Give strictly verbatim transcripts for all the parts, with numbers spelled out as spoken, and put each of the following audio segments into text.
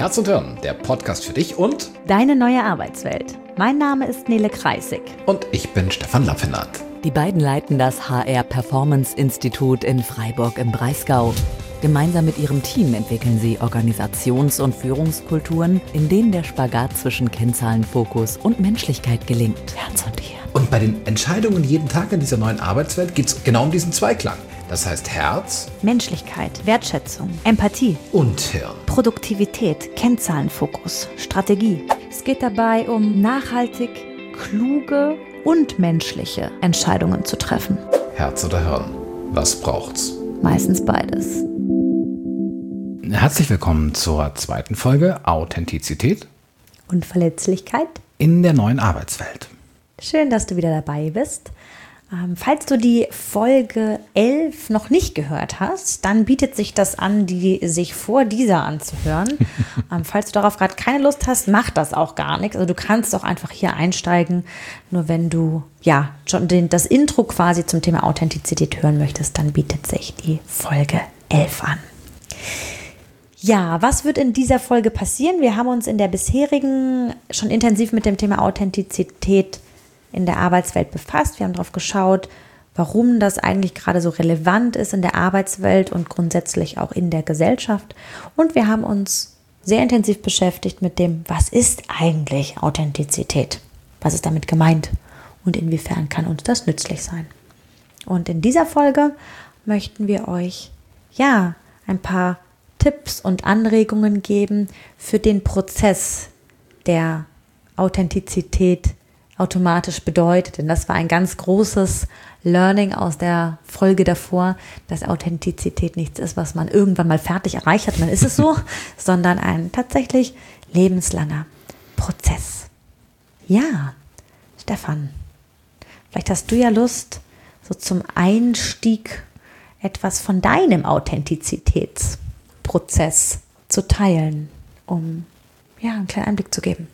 Herz und Hirn, der Podcast für dich und deine neue Arbeitswelt. Mein Name ist Nele Kreisig. Und ich bin Stefan Lappinat. Die beiden leiten das H R Performance Institut in Freiburg im Breisgau. Gemeinsam mit ihrem Team entwickeln sie Organisations- und Führungskulturen, in denen der Spagat zwischen Kennzahlenfokus und Menschlichkeit gelingt. Herz und Hirn. Und bei den Entscheidungen jeden Tag in dieser neuen Arbeitswelt geht es genau um diesen Zweiklang. Das heißt Herz, Menschlichkeit, Wertschätzung, Empathie und Hirn. Produktivität, Kennzahlenfokus, Strategie. Es geht dabei um nachhaltig, kluge und menschliche Entscheidungen zu treffen. Herz oder Hirn, was braucht's? Meistens beides. Herzlich willkommen zur zweiten Folge Authentizität und Verletzlichkeit in der neuen Arbeitswelt. Schön, dass du wieder dabei bist. Ähm, falls du die Folge elf noch nicht gehört hast, dann bietet sich das an, die sich vor dieser anzuhören. ähm, falls du darauf gerade keine Lust hast, mach das auch gar nichts. Also du kannst auch einfach hier einsteigen. Nur wenn du ja schon den, das Intro quasi zum Thema Authentizität hören möchtest, dann bietet sich die Folge elf an. Ja, was wird in dieser Folge passieren? Wir haben uns in der bisherigen schon intensiv mit dem Thema Authentizität in der Arbeitswelt befasst. Wir haben darauf geschaut, warum das eigentlich gerade so relevant ist in der Arbeitswelt und grundsätzlich auch in der Gesellschaft. Und wir haben uns sehr intensiv beschäftigt mit dem, was ist eigentlich Authentizität? Was ist damit gemeint? Und inwiefern kann uns das nützlich sein? Und in dieser Folge möchten wir euch ja ein paar Tipps und Anregungen geben für den Prozess der Authentizität automatisch bedeutet. Denn das war ein ganz großes Learning aus der Folge davor, dass Authentizität nichts ist, was man irgendwann mal fertig erreicht hat, dann ist es so, sondern ein tatsächlich lebenslanger Prozess. Ja, Stefan, vielleicht hast du ja Lust, so zum Einstieg etwas von deinem Authentizitätsprozess zu teilen, um ja einen kleinen Einblick zu geben.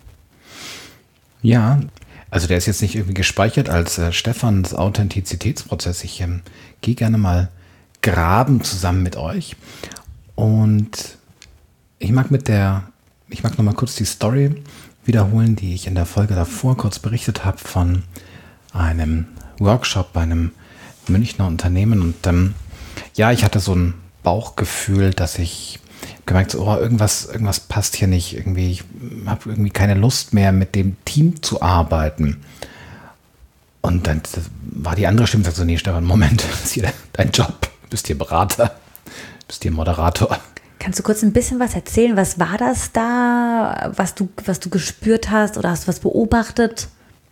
Ja, also der ist jetzt nicht irgendwie gespeichert als äh, Stefans Authentizitätsprozess. Ich ähm, gehe gerne mal graben zusammen mit euch. Und ich mag mit der, ich mag nochmal kurz die Story wiederholen, die ich in der Folge davor kurz berichtet habe von einem Workshop bei einem Münchner Unternehmen. Und ähm, ja, ich hatte so ein Bauchgefühl, dass ich gemerkt, so, oh, irgendwas, irgendwas passt hier nicht. Irgendwie, ich habe irgendwie keine Lust mehr, mit dem Team zu arbeiten. Und dann war die andere Stimme, sagt so, nee, Stefan, Moment, das ist hier dein Job. Du bist hier Berater, du bist hier Moderator. Kannst du kurz ein bisschen was erzählen? Was war das da, was du, was du gespürt hast oder hast du was beobachtet?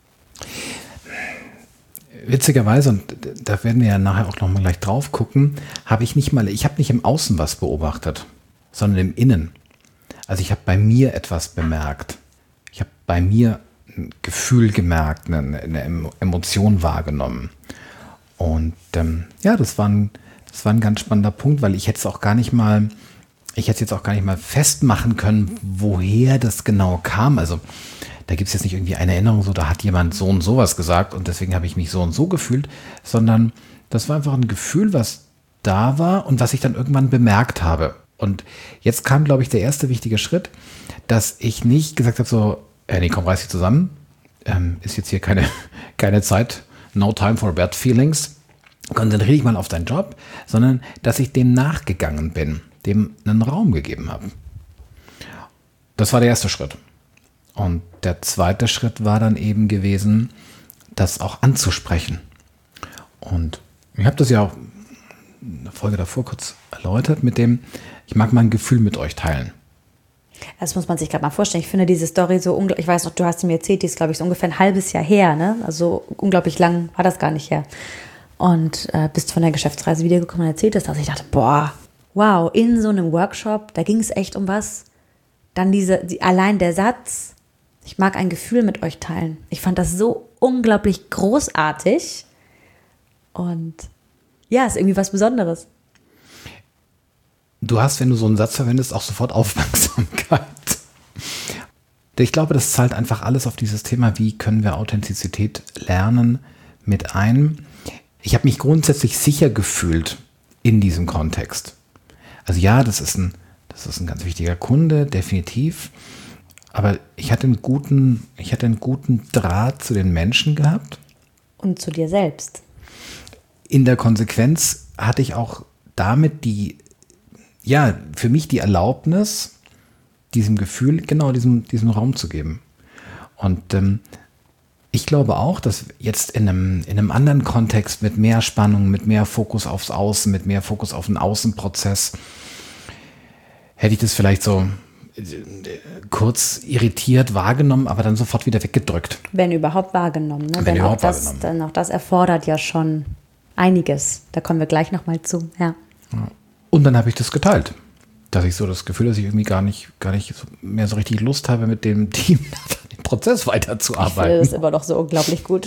Witzigerweise, und da werden wir ja nachher auch noch mal gleich drauf gucken, habe ich nicht mal, ich habe nicht im Außen was beobachtet, sondern im Innen. Also ich habe bei mir etwas bemerkt. Ich habe bei mir ein Gefühl gemerkt, eine, eine Emotion wahrgenommen. Und ähm, ja, das war, ein, das war ein ganz spannender Punkt, weil ich hätte es auch gar nicht mal, ich hätte jetzt auch gar nicht mal festmachen können, woher das genau kam. Also da gibt es jetzt nicht irgendwie eine Erinnerung, so da hat jemand so und sowas gesagt und deswegen habe ich mich so und so gefühlt, sondern das war einfach ein Gefühl, was da war und was ich dann irgendwann bemerkt habe. Und jetzt kam, glaube ich, der erste wichtige Schritt, dass ich nicht gesagt habe, so, äh, nee, komm, reiß dich zusammen, ähm, ist jetzt hier keine, keine Zeit, no time for bad feelings, konzentriere dich mal auf deinen Job, sondern dass ich dem nachgegangen bin, dem einen Raum gegeben habe. Das war der erste Schritt. Und der zweite Schritt war dann eben gewesen, das auch anzusprechen. Und ich habe das ja auch in der Folge davor kurz erläutert mit dem, ich mag mein Gefühl mit euch teilen. Das muss man sich gerade mal vorstellen. Ich finde diese Story so unglaublich, ich weiß noch, du hast sie mir erzählt, die ist, glaube ich, so ungefähr ein halbes Jahr her, ne? Also unglaublich lang war das gar nicht her. Und äh, bist von der Geschäftsreise wiedergekommen und erzählt hast, dass ich dachte, boah, wow, in so einem Workshop, da ging es echt um was. Dann diese, die, allein der Satz, ich mag ein Gefühl mit euch teilen. Ich fand das so unglaublich großartig und ja, ist irgendwie was Besonderes. Du hast, wenn du so einen Satz verwendest, auch sofort Aufmerksamkeit. Ich glaube, das zahlt einfach alles auf dieses Thema, wie können wir Authentizität lernen, mit ein. Ich habe mich grundsätzlich sicher gefühlt in diesem Kontext. Also ja, das ist ein Das ist ein ganz wichtiger Kunde, definitiv. Aber ich hatte einen guten, ich hatte einen guten Draht zu den Menschen gehabt. Und zu dir selbst. In der Konsequenz hatte ich auch damit die, ja, für mich die Erlaubnis, diesem Gefühl, genau diesem, diesem Raum zu geben. Und ähm, ich glaube auch, dass jetzt in einem, in einem anderen Kontext mit mehr Spannung, mit mehr Fokus aufs Außen, mit mehr Fokus auf den Außenprozess, hätte ich das vielleicht so äh, kurz irritiert wahrgenommen, aber dann sofort wieder weggedrückt. Wenn überhaupt wahrgenommen. Ne? Wenn Denn überhaupt auch das, wahrgenommen. dann auch das erfordert ja schon einiges. Da kommen wir gleich nochmal zu. Ja. Und dann habe ich das geteilt. Dass ich so das Gefühl, dass ich irgendwie gar nicht, gar nicht so, mehr so richtig Lust habe, mit dem Team den Prozess weiterzuarbeiten. Ich finde das immer doch so unglaublich gut.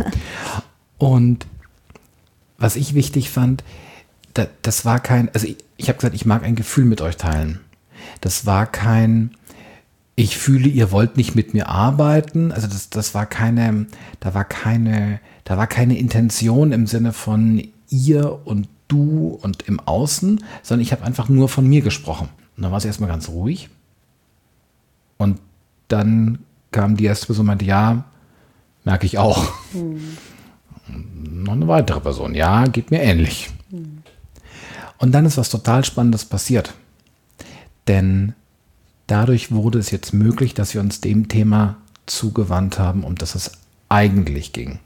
Und was ich wichtig fand, da, das war kein, also ich, ich habe gesagt, ich mag ein Gefühl mit euch teilen. Das war kein, ich fühle, ihr wollt nicht mit mir arbeiten. Also das, das war keine, da war keine, da war keine Intention im Sinne von ihr und du und im Außen, sondern ich habe einfach nur von mir gesprochen. Und dann war es erstmal ganz ruhig. Und dann kam die erste Person und meinte, ja, merke ich auch. Hm. Noch eine weitere Person, ja, geht mir ähnlich. Hm. Und dann ist was total Spannendes passiert. Denn dadurch wurde es jetzt möglich, dass wir uns dem Thema zugewandt haben, um das es eigentlich ging.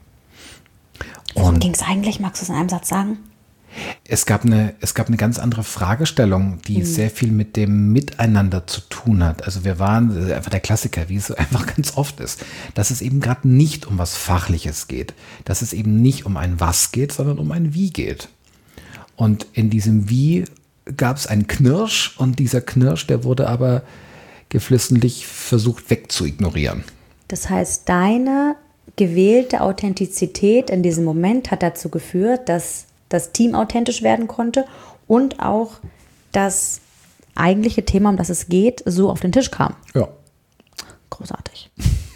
Worum ging es eigentlich? Magst du es in einem Satz sagen? Es gab eine, es gab eine ganz andere Fragestellung, die mhm. sehr viel mit dem Miteinander zu tun hat. Also wir waren einfach der Klassiker, wie es einfach ganz oft ist, dass es eben gerade nicht um was Fachliches geht, dass es eben nicht um ein Was geht, sondern um ein Wie geht. Und in diesem Wie gab es einen Knirsch und dieser Knirsch, der wurde aber geflissentlich versucht wegzuignorieren. Das heißt, deine gewählte Authentizität in diesem Moment hat dazu geführt, dass das Team authentisch werden konnte und auch das eigentliche Thema, um das es geht, so auf den Tisch kam. Ja. Großartig.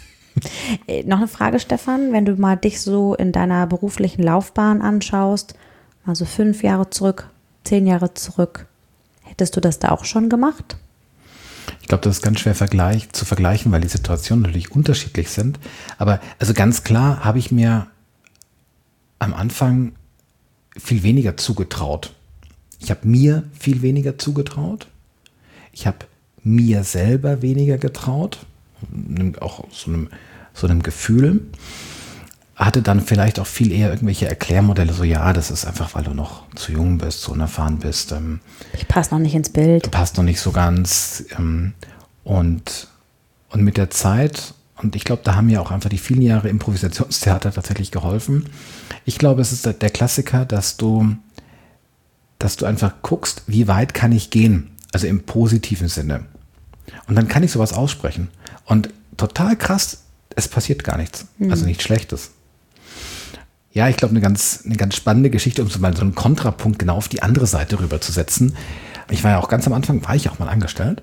äh, noch eine Frage, Stefan, wenn du mal dich so in deiner beruflichen Laufbahn anschaust, also fünf Jahre zurück, zehn Jahre zurück, hättest du das da auch schon gemacht? Ich glaube, das ist ganz schwer vergleich, zu vergleichen, weil die Situationen natürlich unterschiedlich sind. Aber also ganz klar habe ich mir am Anfang viel weniger zugetraut. Ich habe mir viel weniger zugetraut. Ich habe mir selber weniger getraut. Auch so einem, so einem Gefühl. Hatte dann vielleicht auch viel eher irgendwelche Erklärmodelle. So, ja, das ist einfach, weil du noch zu jung bist, so unerfahren bist. Ähm, ich passe noch nicht ins Bild. Du passt noch nicht so ganz. Ähm, und, und mit der Zeit, und ich glaube, da haben ja auch einfach die vielen Jahre Improvisationstheater tatsächlich geholfen. Ich glaube, es ist der Klassiker, dass du, dass du einfach guckst, wie weit kann ich gehen, also im positiven Sinne. Und dann kann ich sowas aussprechen. Und total krass, es passiert gar nichts, mhm. also nichts Schlechtes. Ja, ich glaube, eine ganz, eine ganz spannende Geschichte, um so mal so einen Kontrapunkt genau auf die andere Seite rüber zu setzen. Ich war ja auch ganz am Anfang, war ich auch mal angestellt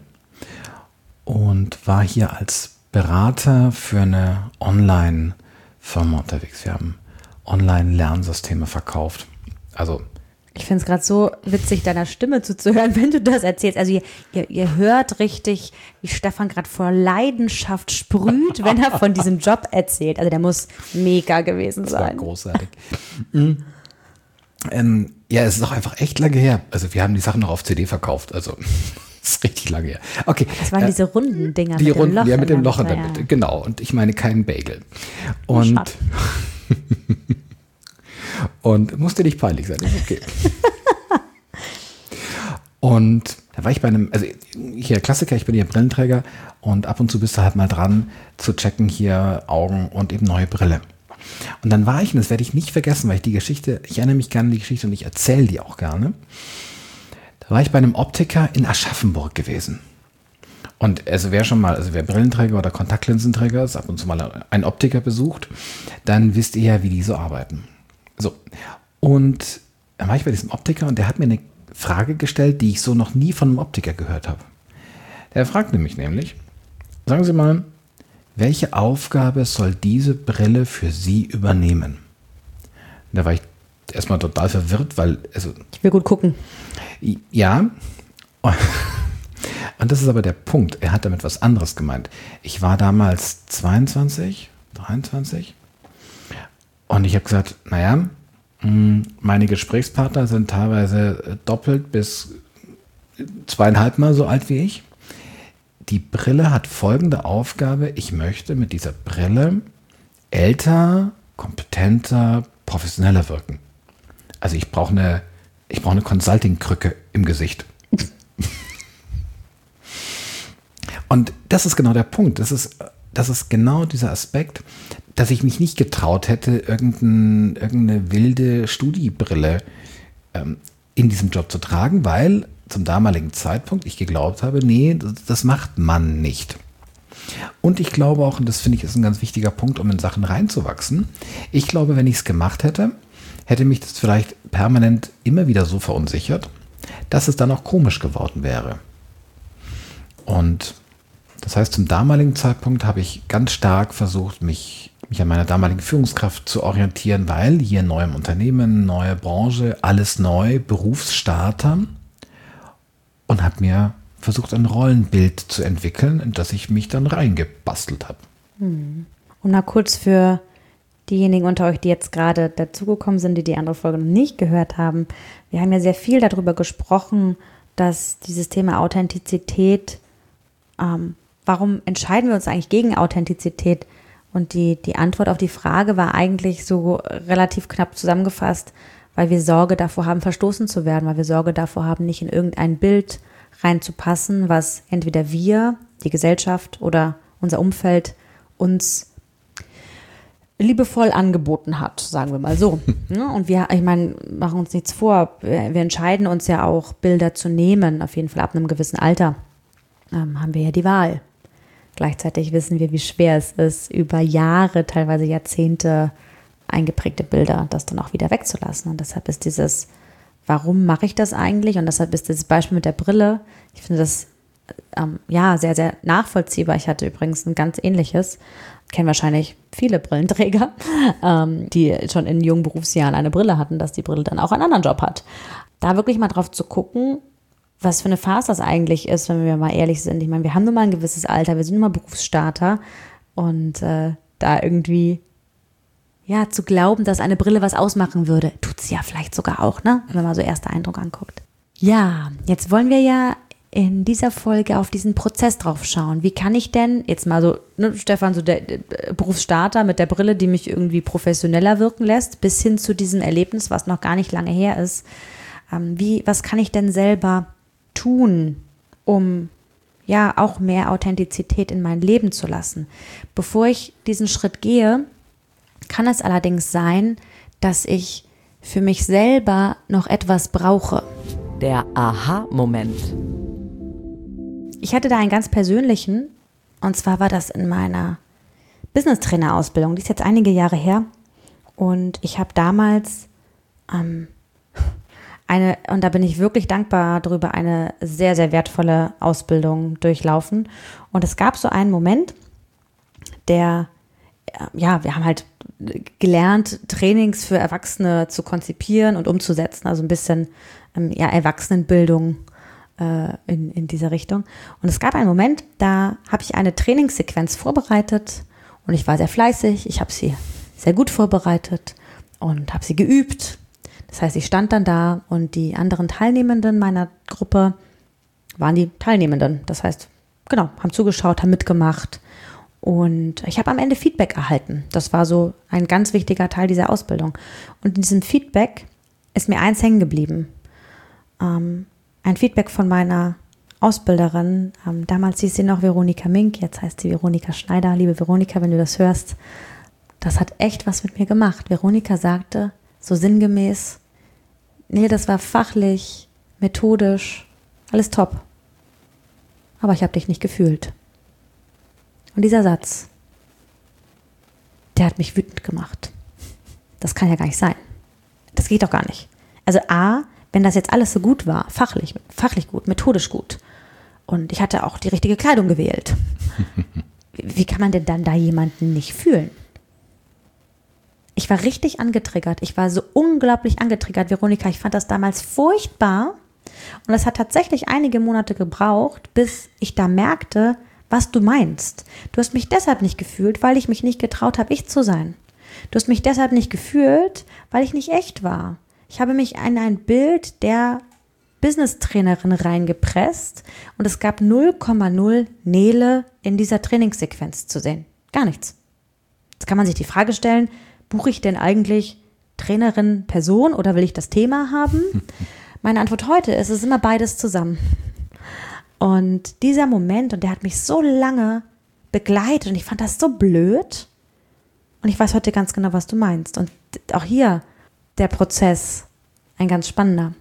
und war hier als Berater für eine Online-Firma unterwegs. Wir haben Online-Lernsysteme verkauft. Also ich finde es gerade so witzig, deiner Stimme zuzuhören, wenn du das erzählst. Also ihr, ihr, ihr hört richtig, wie Stefan gerade vor Leidenschaft sprüht, wenn er von diesem Job erzählt. Also der muss mega gewesen sein. Das war großartig. mhm. ähm, ja, es ist auch einfach echt lange her. Also wir haben die Sachen noch auf C D verkauft. Also das ist richtig lange her. Okay. Das waren äh, diese runden Dinger die mit runden, dem Loch. Ja, mit dem Loch in der ja. Mitte. Genau. Und ich meine keinen Bagel. Und Und musste nicht peinlich sein, ist okay. Und da war ich bei einem, also hier Klassiker, ich bin hier Brillenträger und ab und zu bist du halt mal dran zu checken hier Augen und eben neue Brille. Und dann war ich, und das werde ich nicht vergessen, weil ich die Geschichte, ich erinnere mich gerne an die Geschichte und ich erzähle die auch gerne. Da war ich bei einem Optiker in Aschaffenburg gewesen. Und also wer schon mal, also wer Brillenträger oder Kontaktlinsenträger ist, ab und zu mal einen Optiker besucht, dann wisst ihr ja, wie die so arbeiten. So, und dann war ich bei diesem Optiker und der hat mir eine Frage gestellt, die ich so noch nie von einem Optiker gehört habe. Der fragte mich nämlich, sagen Sie mal, welche Aufgabe soll diese Brille für Sie übernehmen? Und da war ich erstmal total verwirrt, weil, also... Ich will gut gucken. Ja. Und das ist aber der Punkt. Er hat damit was anderes gemeint. Ich war damals zweiundzwanzig, dreiundzwanzig und ich habe gesagt, naja, meine Gesprächspartner sind teilweise doppelt bis zweieinhalb Mal so alt wie ich. Die Brille hat folgende Aufgabe. Ich möchte mit dieser Brille älter, kompetenter, professioneller wirken. Also ich brauche eine, ich brauche eine Consulting-Krücke im Gesicht. Und das ist genau der Punkt. Das ist, das ist genau dieser Aspekt, dass ich mich nicht getraut hätte, irgendein, irgendeine wilde Studiebrille ähm, in diesem Job zu tragen, weil zum damaligen Zeitpunkt ich geglaubt habe, nee, das, das macht man nicht. Und ich glaube auch, und das finde ich ist ein ganz wichtiger Punkt, um in Sachen reinzuwachsen, ich glaube, wenn ich es gemacht hätte, hätte mich das vielleicht permanent immer wieder so verunsichert, dass es dann auch komisch geworden wäre. Und das heißt, zum damaligen Zeitpunkt habe ich ganz stark versucht, mich, mich an meiner damaligen Führungskraft zu orientieren, weil hier neu im Unternehmen, neue Branche, alles neu, Berufsstarter, und habe mir versucht, ein Rollenbild zu entwickeln, in das ich mich dann reingebastelt habe. Und mal kurz für diejenigen unter euch, die jetzt gerade dazugekommen sind, die die andere Folge noch nicht gehört haben. Wir haben ja sehr viel darüber gesprochen, dass dieses Thema Authentizität, ähm, warum entscheiden wir uns eigentlich gegen Authentizität? Und die, die Antwort auf die Frage war eigentlich so relativ knapp zusammengefasst, weil wir Sorge davor haben, verstoßen zu werden, weil wir Sorge davor haben, nicht in irgendein Bild reinzupassen, was entweder wir, die Gesellschaft oder unser Umfeld uns liebevoll angeboten hat, sagen wir mal so. Und wir, ich meine, machen uns nichts vor, wir entscheiden uns ja auch, Bilder zu nehmen, auf jeden Fall ab einem gewissen Alter ähm, haben wir ja die Wahl. Gleichzeitig wissen wir, wie schwer es ist, über Jahre, teilweise Jahrzehnte eingeprägte Bilder, das dann auch wieder wegzulassen. Und deshalb ist dieses, warum mache ich das eigentlich? Und deshalb ist das Beispiel mit der Brille, ich finde das ähm, ja sehr, sehr nachvollziehbar. Ich hatte übrigens ein ganz ähnliches, kennen wahrscheinlich viele Brillenträger, ähm, die schon in jungen Berufsjahren eine Brille hatten, dass die Brille dann auch einen anderen Job hat. Da wirklich mal drauf zu gucken, was für eine Phase das eigentlich ist, wenn wir mal ehrlich sind. Ich meine, wir haben nun mal ein gewisses Alter, wir sind nun mal Berufsstarter und äh, da irgendwie ja zu glauben, dass eine Brille was ausmachen würde, tut sie ja vielleicht sogar auch, ne? Wenn man mal so erster Eindruck anguckt. Ja, jetzt wollen wir ja in dieser Folge auf diesen Prozess drauf schauen. Wie kann ich denn, jetzt mal so, ne, Stefan, so der, der Berufsstarter mit der Brille, die mich irgendwie professioneller wirken lässt, bis hin zu diesem Erlebnis, was noch gar nicht lange her ist. Ähm, wie, was kann ich denn selber tun, um ja auch mehr Authentizität in mein Leben zu lassen? Bevor ich diesen Schritt gehe, kann es allerdings sein, dass ich für mich selber noch etwas brauche. Der Aha-Moment. Ich hatte da einen ganz persönlichen, und zwar war das in meiner Business-Trainer-Ausbildung, die ist jetzt einige Jahre her, und ich habe damals ähm, eine, und da bin ich wirklich dankbar drüber, eine sehr, sehr wertvolle Ausbildung durchlaufen. Und es gab so einen Moment, der, ja, wir haben halt gelernt, Trainings für Erwachsene zu konzipieren und umzusetzen, also ein bisschen ähm, ja, Erwachsenenbildung äh, in, in dieser Richtung. Und es gab einen Moment, da habe ich eine Trainingssequenz vorbereitet und ich war sehr fleißig, ich habe sie sehr gut vorbereitet und habe sie geübt. Das heißt, ich stand dann da und die anderen Teilnehmenden meiner Gruppe waren die Teilnehmenden. Das heißt, genau, haben zugeschaut, haben mitgemacht. Und ich habe am Ende Feedback erhalten. Das war so ein ganz wichtiger Teil dieser Ausbildung. Und in diesem Feedback ist mir eins hängen geblieben. Ähm, ein Feedback von meiner Ausbilderin. Ähm, damals hieß sie noch Veronika Mink, jetzt heißt sie Veronika Schneider. Liebe Veronika, wenn du das hörst, das hat echt was mit mir gemacht. Veronika sagte so sinngemäß, nee, das war fachlich, methodisch, alles top. Aber ich habe dich nicht gefühlt. Und dieser Satz, der hat mich wütend gemacht. Das kann ja gar nicht sein. Das geht doch gar nicht. Also A, wenn das jetzt alles so gut war, fachlich, fachlich gut, methodisch gut, und ich hatte auch die richtige Kleidung gewählt, wie kann man denn dann da jemanden nicht fühlen? Ich war richtig angetriggert. Ich war so unglaublich angetriggert, Veronika. Ich fand das damals furchtbar, Und es hat tatsächlich einige Monate gebraucht, bis ich da merkte, was du meinst. Du hast mich deshalb nicht gefühlt, weil ich mich nicht getraut habe, ich zu sein. Du hast mich deshalb nicht gefühlt, weil ich nicht echt war. Ich habe mich in ein Bild der Business-Trainerin reingepresst und es gab null Komma null Nele in dieser Trainingssequenz zu sehen. Gar nichts. Jetzt kann man sich die Frage stellen, buche ich denn eigentlich Trainerin Person oder will ich das Thema haben? Meine Antwort heute ist, es ist immer beides zusammen. Und dieser Moment, und der hat mich so lange begleitet und ich fand das so blöd. Und ich weiß heute ganz genau, was du meinst. Und auch hier der Prozess, ein ganz spannender.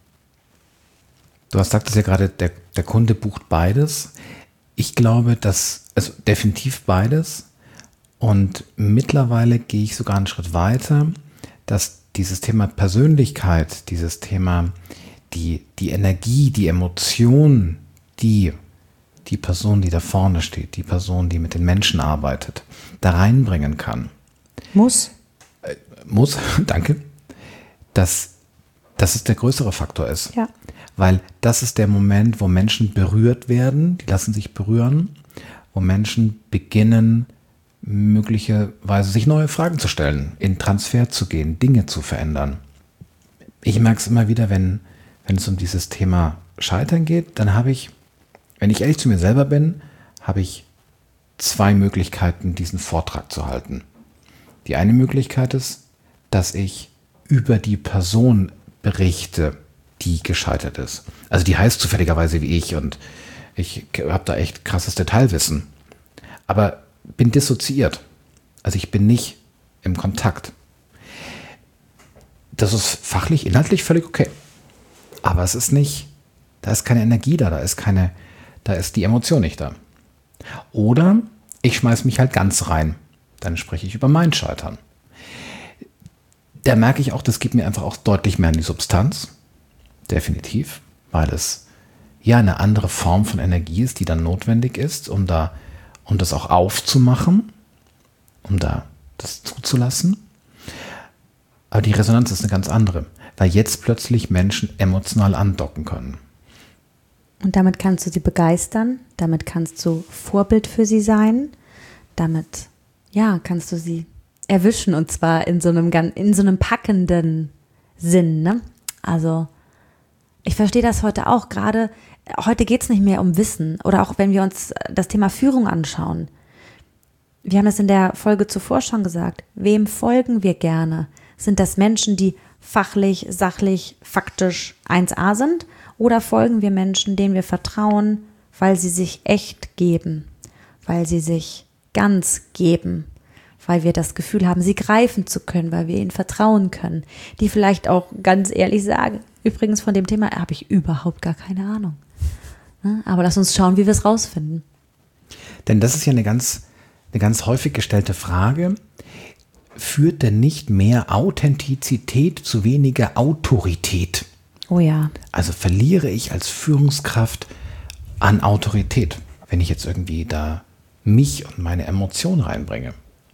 Du hast gesagt, dass ja gerade der, der Kunde bucht beides. Ich glaube, dass, also definitiv beides. Und mittlerweile gehe ich sogar einen Schritt weiter, dass dieses Thema Persönlichkeit, dieses Thema die, die Energie, die Emotion, die die Person, die da vorne steht, die Person, die mit den Menschen arbeitet, da reinbringen kann. Muss. Äh, muss, danke. Dass, dass es der größere Faktor ist. Ja. Weil das ist der Moment, wo Menschen berührt werden, die lassen sich berühren, wo Menschen beginnen, möglicherweise sich neue Fragen zu stellen, in Transfer zu gehen, Dinge zu verändern. Ich merke es immer wieder, wenn, wenn es um dieses Thema Scheitern geht, dann habe ich, wenn ich ehrlich zu mir selber bin, habe ich zwei Möglichkeiten, diesen Vortrag zu halten. Die eine Möglichkeit ist, dass ich über die Person berichte, die gescheitert ist. Also die heißt zufälligerweise wie ich und ich habe da echt krasses Detailwissen. Aber bin dissoziiert. Also ich bin nicht im Kontakt. Das ist fachlich, inhaltlich völlig okay. Aber es ist nicht, da ist keine Energie da, da ist keine, da ist die Emotion nicht da. Oder ich schmeiß mich halt ganz rein. Dann spreche ich über mein Scheitern. Da merke ich auch, das gibt mir einfach auch deutlich mehr in die Substanz. Definitiv. Weil es ja eine andere Form von Energie ist, die dann notwendig ist, um da, um das auch aufzumachen, um da das zuzulassen. Aber die Resonanz ist eine ganz andere, weil jetzt plötzlich Menschen emotional andocken können. Und damit kannst du sie begeistern, damit kannst du Vorbild für sie sein, damit ja, kannst du sie erwischen und zwar in so einem, in so einem packenden Sinn. Ne? Also ich verstehe das heute auch, gerade heute geht es nicht mehr um Wissen oder auch wenn wir uns das Thema Führung anschauen. Wir haben es in der Folge zuvor schon gesagt, wem folgen wir gerne? Sind das Menschen, die fachlich, sachlich, faktisch eins a sind oder folgen wir Menschen, denen wir vertrauen, weil sie sich echt geben, weil sie sich ganz geben, weil wir das Gefühl haben, sie greifen zu können, weil wir ihnen vertrauen können, die vielleicht auch ganz ehrlich sagen, übrigens von dem Thema habe ich überhaupt gar keine Ahnung. Aber lass uns schauen, wie wir es rausfinden. Denn das ist ja eine ganz, eine ganz häufig gestellte Frage. Führt denn nicht mehr Authentizität zu weniger Autorität? Oh ja. Also verliere ich als Führungskraft an Autorität, wenn ich jetzt irgendwie da mich und meine Emotionen reinbringe.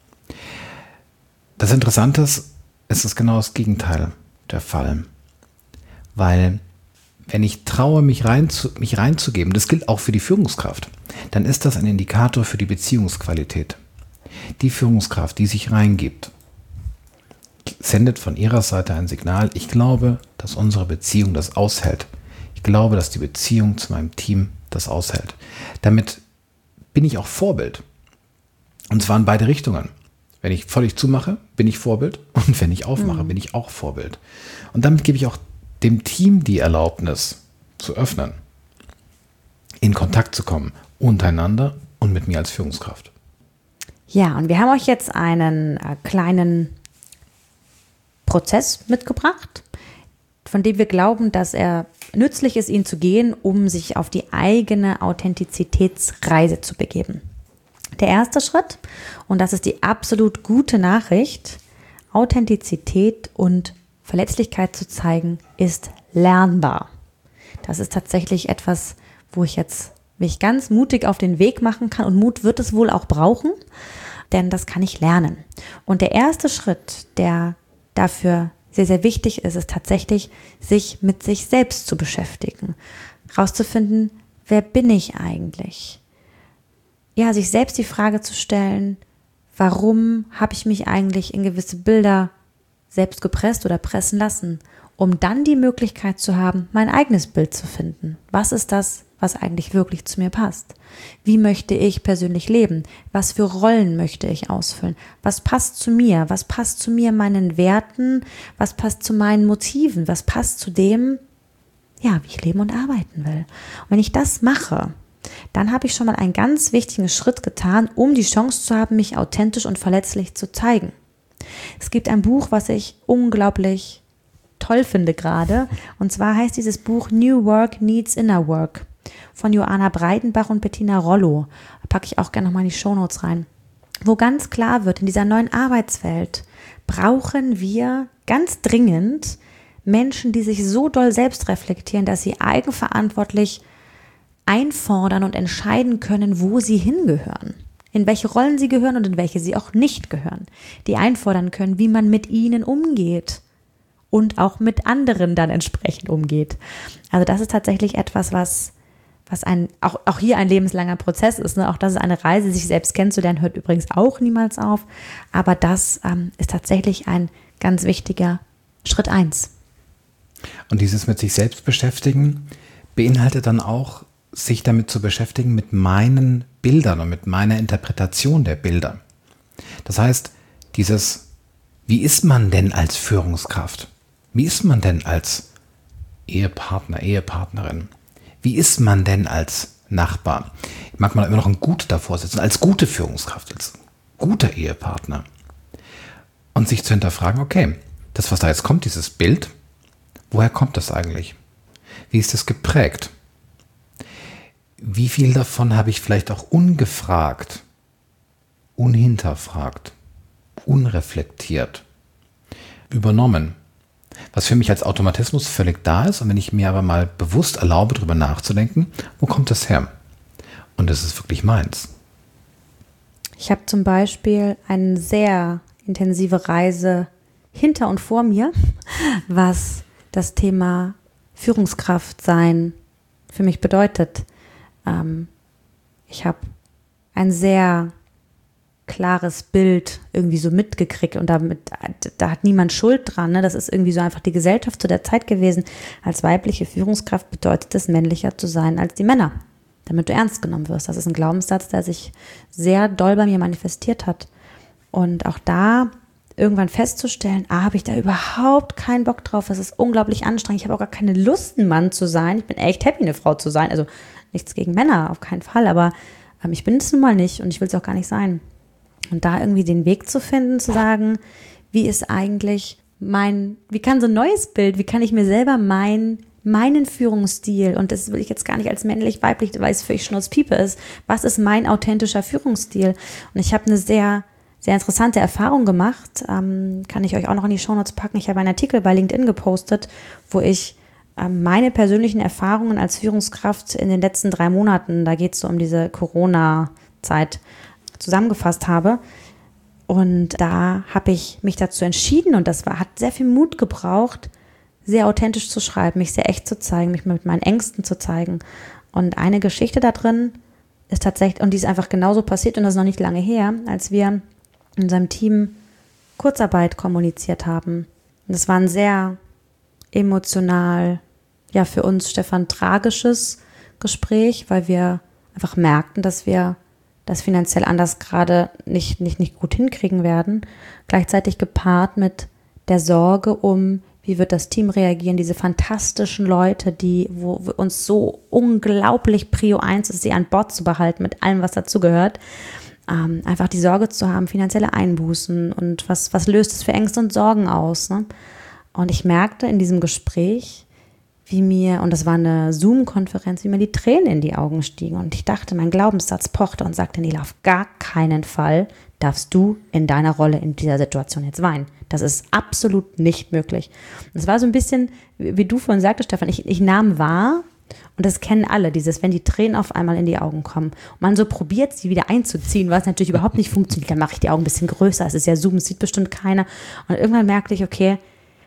Das Interessante ist, es ist genau das Gegenteil der Fall. Weil wenn ich traue, mich, rein zu, mich reinzugeben, das gilt auch für die Führungskraft, dann ist das ein Indikator für die Beziehungsqualität. Die Führungskraft, die sich reingibt, sendet von ihrer Seite ein Signal, ich glaube, dass unsere Beziehung das aushält. Ich glaube, dass die Beziehung zu meinem Team das aushält. Damit bin ich auch Vorbild. Und zwar in beide Richtungen. Wenn ich völlig zumache, bin ich Vorbild. Und wenn ich aufmache, mhm. bin ich auch Vorbild. Und damit gebe ich auch dem Team die Erlaubnis zu öffnen, in Kontakt zu kommen, untereinander und mit mir als Führungskraft. Ja, und wir haben euch jetzt einen äh, kleinen Prozess mitgebracht, von dem wir glauben, dass er nützlich ist, ihn zu gehen, um sich auf die eigene Authentizitätsreise zu begeben. Der erste Schritt, und das ist die absolut gute Nachricht, Authentizität und Verletzlichkeit zu zeigen, ist lernbar. Das ist tatsächlich etwas, wo ich jetzt mich ganz mutig auf den Weg machen kann und Mut wird es wohl auch brauchen, denn das kann ich lernen. Und der erste Schritt, der dafür sehr, sehr wichtig ist, ist tatsächlich, sich mit sich selbst zu beschäftigen. Rauszufinden, wer bin ich eigentlich? Ja, sich selbst die Frage zu stellen, warum habe ich mich eigentlich in gewisse Bilder selbst gepresst oder pressen lassen, um dann die Möglichkeit zu haben, mein eigenes Bild zu finden. Was ist das, was eigentlich wirklich zu mir passt? Wie möchte ich persönlich leben? Was für Rollen möchte ich ausfüllen? Was passt zu mir? Was passt zu mir, meinen Werten? Was passt zu meinen Motiven? Was passt zu dem, ja, wie ich leben und arbeiten will? Und wenn ich das mache, dann habe ich schon mal einen ganz wichtigen Schritt getan, um die Chance zu haben, mich authentisch und verletzlich zu zeigen. Es gibt ein Buch, was ich unglaublich toll finde gerade. Und zwar heißt dieses Buch New Work Needs Inner Work von Joanna Breidenbach und Bettina Rollo. Da packe ich auch gerne nochmal in die Shownotes rein. Wo ganz klar wird, in dieser neuen Arbeitswelt brauchen wir ganz dringend Menschen, die sich so doll selbst reflektieren, dass sie eigenverantwortlich einfordern und entscheiden können, wo sie hingehören. In welche Rollen sie gehören und in welche sie auch nicht gehören. Die einfordern können, wie man mit ihnen umgeht. Und auch mit anderen dann entsprechend umgeht. Also das ist tatsächlich etwas, was, was ein, auch, auch hier ein lebenslanger Prozess ist. Ne? Auch das ist eine Reise, sich selbst kennenzulernen, hört übrigens auch niemals auf. Aber das ähm, ist tatsächlich ein ganz wichtiger Schritt eins. Und dieses mit sich selbst beschäftigen beinhaltet dann auch, sich damit zu beschäftigen mit meinen Bildern und mit meiner Interpretation der Bilder. Das heißt, dieses, wie ist man denn als Führungskraft? Wie ist man denn als Ehepartner, Ehepartnerin? Wie ist man denn als Nachbar? Ich mag mal immer noch ein Gut davor setzen, als gute Führungskraft, als guter Ehepartner. Und sich zu hinterfragen, okay, das, was da jetzt kommt, dieses Bild, woher kommt das eigentlich? Wie ist das geprägt? Wie viel davon habe ich vielleicht auch ungefragt, unhinterfragt, unreflektiert übernommen? Was für mich als Automatismus völlig da ist. Und wenn ich mir aber mal bewusst erlaube, darüber nachzudenken, wo kommt das her? Und das ist wirklich meins. Ich habe zum Beispiel eine sehr intensive Reise hinter und vor mir, was das Thema Führungskraft sein für mich bedeutet. Ähm, ich habe ein sehr klares Bild irgendwie so mitgekriegt und damit, da hat niemand Schuld dran. Ne? Das ist irgendwie so einfach die Gesellschaft zu der Zeit gewesen. Als weibliche Führungskraft bedeutet es, männlicher zu sein als die Männer, damit du ernst genommen wirst. Das ist ein Glaubenssatz, der sich sehr doll bei mir manifestiert hat. Und auch da irgendwann festzustellen, ah, habe ich da überhaupt keinen Bock drauf. Das ist unglaublich anstrengend. Ich habe auch gar keine Lust, ein Mann zu sein. Ich bin echt happy, eine Frau zu sein. Also nichts gegen Männer, auf keinen Fall. Aber ähm, ich bin es nun mal nicht und ich will es auch gar nicht sein. Und da irgendwie den Weg zu finden, zu sagen, wie ist eigentlich mein, wie kann so ein neues Bild, wie kann ich mir selber mein, meinen Führungsstil, und das will ich jetzt gar nicht als männlich, weiblich, weil es völlig Schnurzpiepe ist, was ist mein authentischer Führungsstil? Und ich habe eine sehr, sehr interessante Erfahrung gemacht, ähm, kann ich euch auch noch in die Shownotes packen. Ich habe einen Artikel bei LinkedIn gepostet, wo ich ähm, meine persönlichen Erfahrungen als Führungskraft in den letzten drei Monaten, da geht es so um diese Corona-Zeit, zusammengefasst habe. Und da habe ich mich dazu entschieden, und das war, hat sehr viel Mut gebraucht, sehr authentisch zu schreiben, mich sehr echt zu zeigen, mich mit meinen Ängsten zu zeigen. Und eine Geschichte da drin ist tatsächlich, und die ist einfach genauso passiert, und das ist noch nicht lange her, als wir in unserem Team Kurzarbeit kommuniziert haben. Und das war ein sehr emotional, ja für uns, Stefan, tragisches Gespräch, weil wir einfach merkten, dass wir das finanziell anders gerade nicht, nicht, nicht gut hinkriegen werden. Gleichzeitig gepaart mit der Sorge um, wie wird das Team reagieren, diese fantastischen Leute, die, wo uns so unglaublich Prio eins ist, sie an Bord zu behalten mit allem, was dazugehört. Ähm, einfach die Sorge zu haben, finanzielle Einbußen und was, was löst es für Ängste und Sorgen aus. Ne? Und ich merkte in diesem Gespräch, wie mir, und das war eine Zoom-Konferenz, wie mir die Tränen in die Augen stiegen. Und ich dachte, mein Glaubenssatz pochte und sagte, Nela, auf gar keinen Fall darfst du in deiner Rolle in dieser Situation jetzt weinen. Das ist absolut nicht möglich. Und es war so ein bisschen, wie du vorhin sagtest, Stefan, ich, ich nahm wahr, und das kennen alle, dieses, wenn die Tränen auf einmal in die Augen kommen und man so probiert, sie wieder einzuziehen, was natürlich überhaupt nicht funktioniert, dann mache ich die Augen ein bisschen größer, es ist ja Zoom, es sieht bestimmt keiner. Und irgendwann merkte ich, okay,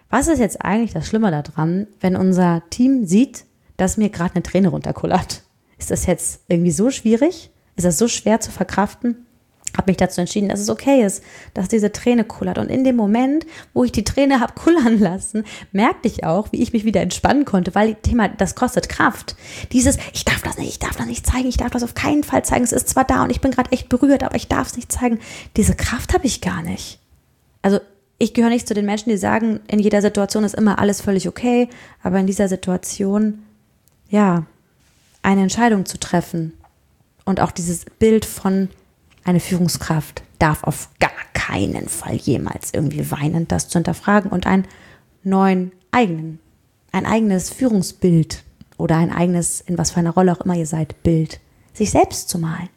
Was ist jetzt eigentlich das Schlimme daran, wenn unser Team sieht, dass mir gerade eine Träne runterkullert? Ist das jetzt irgendwie so schwierig? Ist das so schwer zu verkraften? Habe mich dazu entschieden, dass es okay ist, dass diese Träne kullert. Und in dem Moment, wo ich die Träne habe kullern lassen, merkte ich auch, wie ich mich wieder entspannen konnte, weil Thema, das kostet Kraft. Dieses, ich darf das nicht, ich darf das nicht zeigen, ich darf das auf keinen Fall zeigen. Es ist zwar da und ich bin gerade echt berührt, aber ich darf es nicht zeigen. Diese Kraft habe ich gar nicht. Also ich gehöre nicht zu den Menschen, die sagen, in jeder Situation ist immer alles völlig okay, aber in dieser Situation, ja, eine Entscheidung zu treffen und auch dieses Bild von eine Führungskraft darf auf gar keinen Fall jemals irgendwie weinend das zu hinterfragen und einen neuen eigenen, ein eigenes Führungsbild oder ein eigenes, in was für einer Rolle auch immer ihr seid, Bild, sich selbst zu malen.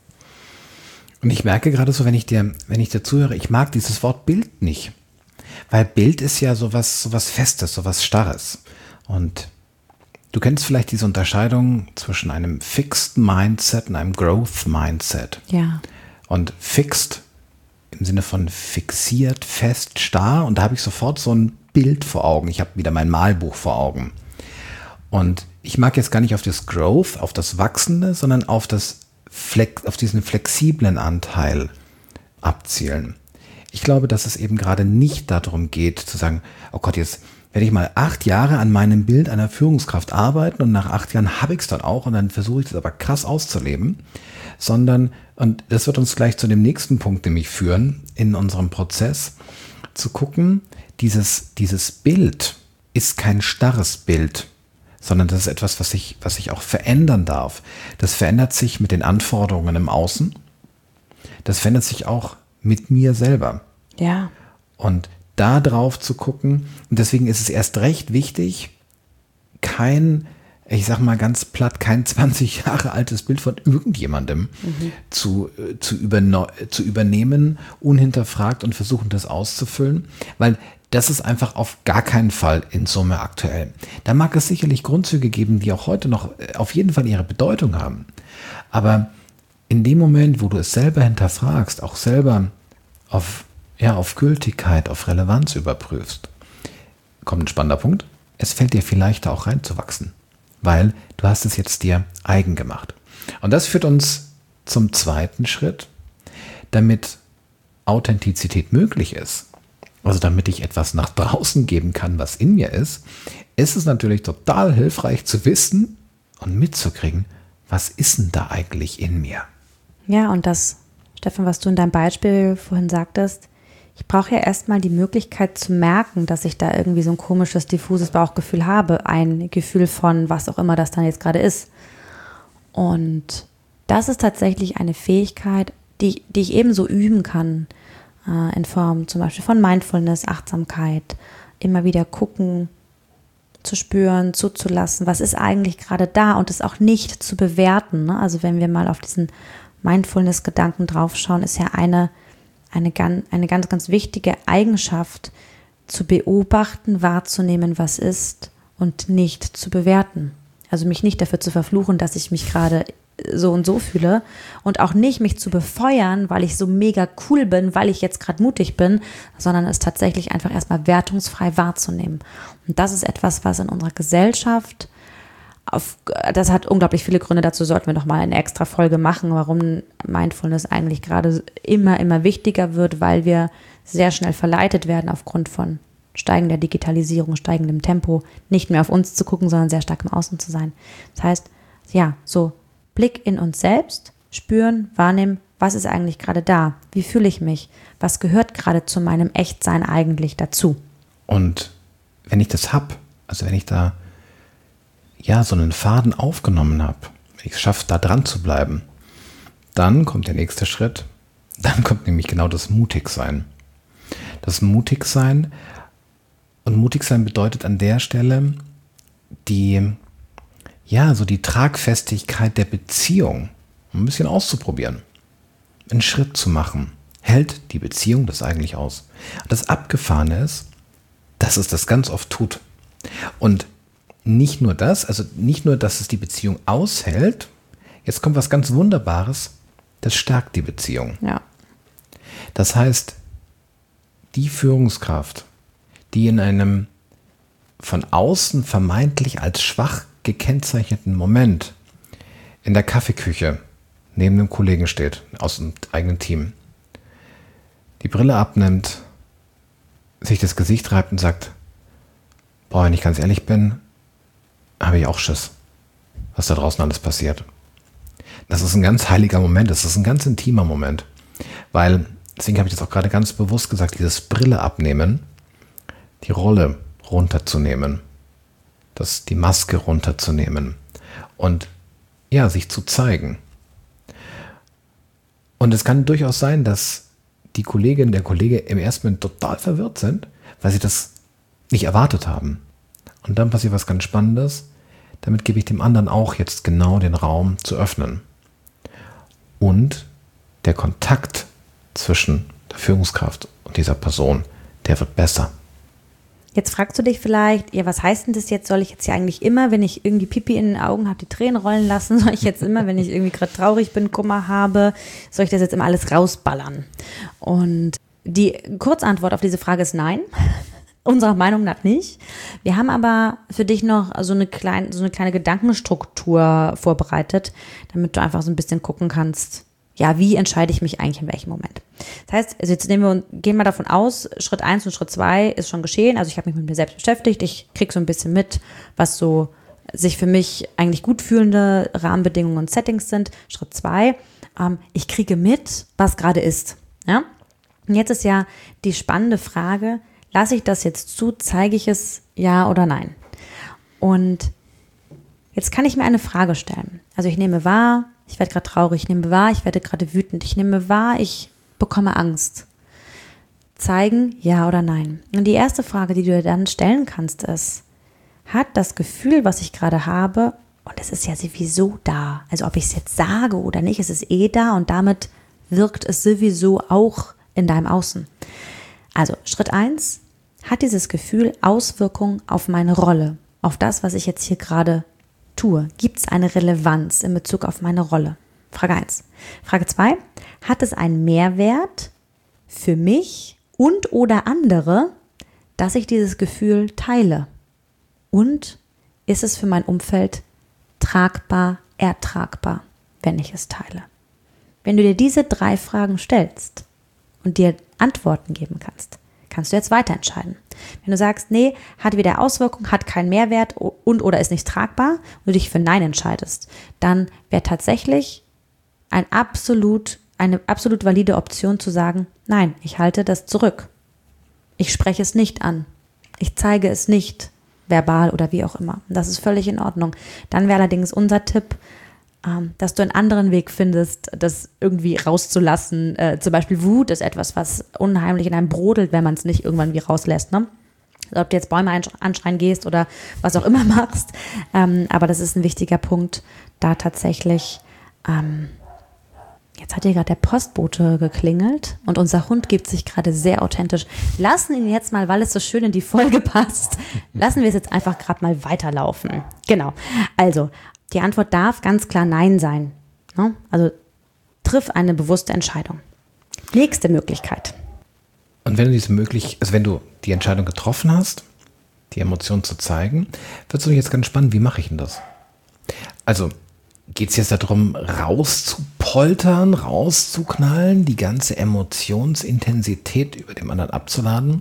Und ich merke gerade so, wenn ich dir, wenn ich dir zuhöre, ich mag dieses Wort Bild nicht. Weil Bild ist ja sowas, sowas Festes, sowas Starres. Und du kennst vielleicht diese Unterscheidung zwischen einem Fixed Mindset und einem Growth Mindset. Ja. Und fixed im Sinne von fixiert, fest, starr. Und da habe ich sofort so ein Bild vor Augen. Ich habe wieder mein Malbuch vor Augen. Und ich mag jetzt gar nicht auf das Growth, auf das Wachsende, sondern auf, das Flex, auf diesen flexiblen Anteil abzielen. Ich glaube, dass es eben gerade nicht darum geht, zu sagen, oh Gott, jetzt werde ich mal acht Jahre an meinem Bild einer Führungskraft arbeiten und nach acht Jahren habe ich es dann auch und dann versuche ich das aber krass auszuleben, sondern, und das wird uns gleich zu dem nächsten Punkt nämlich führen in unserem Prozess, zu gucken, dieses, dieses Bild ist kein starres Bild, sondern das ist etwas, was sich, was sich auch verändern darf. Das verändert sich mit den Anforderungen im Außen, das verändert sich auch mit mir selber. Ja. Und da drauf zu gucken. Und deswegen ist es erst recht wichtig, kein, ich sag mal ganz platt, kein zwanzig Jahre altes Bild von irgendjemandem mhm. zu, zu, überno- zu übernehmen, unhinterfragt und versuchen, das auszufüllen, weil das ist einfach auf gar keinen Fall in Summe aktuell. Da mag es sicherlich Grundzüge geben, die auch heute noch auf jeden Fall ihre Bedeutung haben. Aber in dem Moment, wo du es selber hinterfragst, auch selber auf ja, auf Gültigkeit, auf Relevanz überprüfst, kommt ein spannender Punkt. Es fällt dir viel leichter auch reinzuwachsen, weil du hast es jetzt dir eigen gemacht. Und das führt uns zum zweiten Schritt, damit Authentizität möglich ist, also damit ich etwas nach draußen geben kann, was in mir ist, ist es natürlich total hilfreich zu wissen und mitzukriegen, was ist denn da eigentlich in mir? Ja, und das, Stefan, was du in deinem Beispiel vorhin sagtest, ich brauche ja erstmal die Möglichkeit zu merken, dass ich da irgendwie so ein komisches, diffuses Bauchgefühl habe. Ein Gefühl von was auch immer das dann jetzt gerade ist. Und das ist tatsächlich eine Fähigkeit, die, die ich ebenso üben kann. Äh, in Form zum Beispiel von Mindfulness, Achtsamkeit. Immer wieder gucken, zu spüren, zuzulassen. Was ist eigentlich gerade da? Und es auch nicht zu bewerten. Ne? Also wenn wir mal auf diesen Mindfulness-Gedanken draufschauen, ist ja eine Eine ganz, eine ganz, ganz wichtige Eigenschaft, zu beobachten, wahrzunehmen, was ist und nicht zu bewerten. Also mich nicht dafür zu verfluchen, dass ich mich gerade so und so fühle und auch nicht mich zu befeuern, weil ich so mega cool bin, weil ich jetzt gerade mutig bin, sondern es tatsächlich einfach erstmal wertungsfrei wahrzunehmen. Und das ist etwas, was in unserer Gesellschaft Auf, das hat unglaublich viele Gründe, dazu sollten wir noch mal eine extra Folge machen, warum Mindfulness eigentlich gerade immer, immer wichtiger wird, weil wir sehr schnell verleitet werden aufgrund von steigender Digitalisierung, steigendem Tempo, nicht mehr auf uns zu gucken, sondern sehr stark im Außen zu sein. Das heißt, ja, so Blick in uns selbst, spüren, wahrnehmen, was ist eigentlich gerade da? Wie fühle ich mich? Was gehört gerade zu meinem Echtsein eigentlich dazu? Und wenn ich das habe, also wenn ich da ja, so einen Faden aufgenommen habe, wenn ich es schaffe, da dran zu bleiben, dann kommt der nächste Schritt. Dann kommt nämlich genau das Mutigsein. Das Mutigsein und Mutigsein bedeutet an der Stelle die, ja, so die Tragfestigkeit der Beziehung, um ein bisschen auszuprobieren, einen Schritt zu machen. Hält die Beziehung das eigentlich aus? Das Abgefahrene ist, dass es das ganz oft tut. Und nicht nur das, also nicht nur, dass es die Beziehung aushält, jetzt kommt was ganz Wunderbares, das stärkt die Beziehung. Ja. Das heißt, die Führungskraft, die in einem von außen vermeintlich als schwach gekennzeichneten Moment in der Kaffeeküche neben einem Kollegen steht, aus dem eigenen Team, die Brille abnimmt, sich das Gesicht reibt und sagt, boah, wenn ich ganz ehrlich bin, habe ich auch Schiss, was da draußen alles passiert. Das ist ein ganz heiliger Moment, das ist ein ganz intimer Moment, weil, deswegen habe ich das auch gerade ganz bewusst gesagt, dieses Brille abnehmen, die Rolle runterzunehmen, das, die Maske runterzunehmen und ja, sich zu zeigen. Und es kann durchaus sein, dass die Kollegin, der Kollege im ersten Moment total verwirrt sind, weil sie das nicht erwartet haben. Und dann passiert was ganz Spannendes. Damit gebe ich dem anderen auch jetzt genau den Raum zu öffnen. Und der Kontakt zwischen der Führungskraft und dieser Person, der wird besser. Jetzt fragst du dich vielleicht, ja, was heißt denn das jetzt? Soll ich jetzt hier eigentlich immer, wenn ich irgendwie Pipi in den Augen habe, die Tränen rollen lassen? Soll ich jetzt immer, wenn ich irgendwie gerade traurig bin, Kummer habe, soll ich das jetzt immer alles rausballern? Und die Kurzantwort auf diese Frage ist nein. Unserer Meinung nach nicht. Wir haben aber für dich noch so eine kleine, so eine kleine Gedankenstruktur vorbereitet, damit du einfach so ein bisschen gucken kannst, ja, wie entscheide ich mich eigentlich in welchem Moment? Das heißt, also jetzt nehmen wir, gehen wir davon aus, Schritt eins und Schritt zwei ist schon geschehen. Also ich habe mich mit mir selbst beschäftigt. Ich kriege so ein bisschen mit, was so sich für mich eigentlich gut fühlende Rahmenbedingungen und Settings sind. Schritt zwei, ähm, ich kriege mit, was gerade ist. Ja? Und jetzt ist ja die spannende Frage, lasse ich das jetzt zu, zeige ich es, ja oder nein? Und jetzt kann ich mir eine Frage stellen. Also ich nehme wahr, ich werde gerade traurig, ich nehme wahr, ich werde gerade wütend, ich nehme wahr, ich bekomme Angst. Zeigen, ja oder nein? Und die erste Frage, die du dir dann stellen kannst, ist, hat das Gefühl, was ich gerade habe, und es ist ja sowieso da, also ob ich es jetzt sage oder nicht, es ist eh da und damit wirkt es sowieso auch in deinem Außen. Also Schritt eins, hat dieses Gefühl Auswirkungen auf meine Rolle, auf das, was ich jetzt hier gerade tue? Gibt es eine Relevanz in Bezug auf meine Rolle? Frage eins. Frage zwei, hat es einen Mehrwert für mich und oder andere, dass ich dieses Gefühl teile? Und ist es für mein Umfeld tragbar, ertragbar, wenn ich es teile? Wenn du dir diese drei Fragen stellst und dir Antworten geben kannst, kannst du jetzt weiterentscheiden. Wenn du sagst, nee, hat weder Auswirkung, hat keinen Mehrwert und oder ist nicht tragbar und du dich für Nein entscheidest, dann wäre tatsächlich ein absolut, eine absolut valide Option zu sagen, nein, ich halte das zurück. Ich spreche es nicht an. Ich zeige es nicht, verbal oder wie auch immer. Das ist völlig in Ordnung. Dann wäre allerdings unser Tipp, dass du einen anderen Weg findest, das irgendwie rauszulassen. Äh, zum Beispiel Wut ist etwas, was unheimlich in einem brodelt, wenn man es nicht irgendwann wie rauslässt. Ne? Also ob du jetzt Bäume anschreien gehst oder was auch immer machst. Ähm, aber das ist ein wichtiger Punkt, da tatsächlich, ähm, jetzt hat hier gerade der Postbote geklingelt und unser Hund gibt sich gerade sehr authentisch. Lassen ihn jetzt mal, weil es so schön in die Folge passt, lassen wir es jetzt einfach gerade mal weiterlaufen. Genau, also die Antwort darf ganz klar Nein sein. Also triff eine bewusste Entscheidung. Nächste Möglichkeit. Und wenn du diese möglich, also wenn du die Entscheidung getroffen hast, die Emotion zu zeigen, wird es jetzt ganz spannend, wie mache ich denn das? Also geht es jetzt darum, rauszupoltern, rauszuknallen, die ganze Emotionsintensität über dem anderen abzuladen?